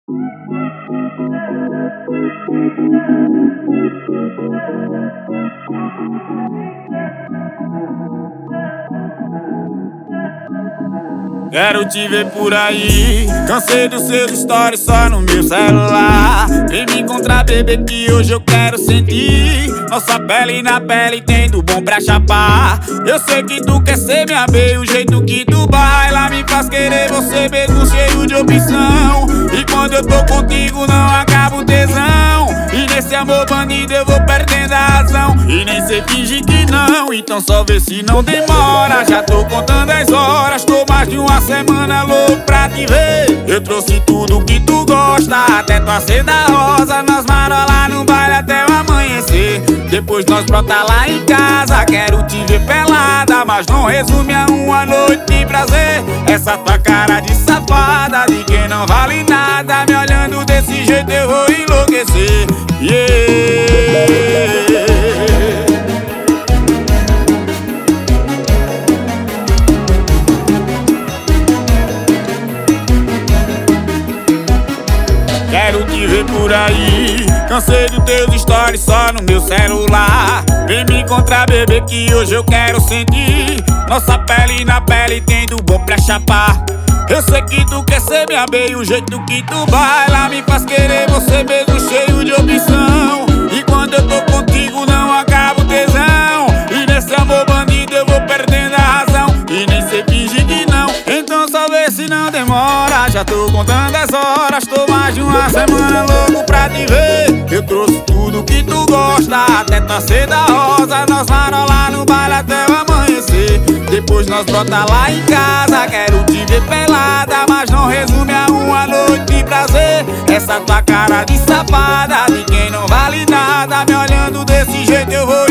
Quero te ver por aí, cansei dos seus stories só no meu celular. Vem me encontrar, bebê, que hoje eu quero sentir nossa pele na pele, tendo bom pra chapar. Eu sei que tu quer ser minha bae, o jeito que tu baila me faz querer você mesmo, cheio de opção. E quando eu tô contigo não acaba o tesão, e nesse amor bandido eu vou perdendo a razão. E nem sei fingir que não, então só vê se não demora. Já tô contando as horas, tô mais de uma semana louco pra te ver. Eu trouxe tudo que tu gosta, até tua seda rosa. Nós marolar no baile até o amanhecer. Depois nós brota lá em casa. Quero te ver pelada, mas não resume a uma noite de prazer. Essa tua cara de safada, de quem não vale nada, me olhando desse jeito eu vou enlouquecer. Quero te ver por aí, cansei dos teus stories só no meu celular. Vem me encontrar, bebê, que hoje eu quero sentir nossa pele na pele, tendo bom pra chapar. Eu sei que tu quer ser minha bae, o jeito que tu baila me faz querer você mesmo, cheio de opção. E quando eu tô contigo não acaba o tesão, e nesse amor bandido eu vou perdendo a razão. E nem sei fingir que não, então só vê se não demora. Já tô contando as horas, tô mais de uma semana louco pra te ver. Eu trouxe tudo que tu gosta, até tua seda rosa. Nós marolar no baile até o amanhecer. Depois nós brota lá em casa. Quero te ver pelada, mas não resume a uma noite de prazer. Essa tua cara de safada, de quem não vale nada, me olhando desse jeito eu vou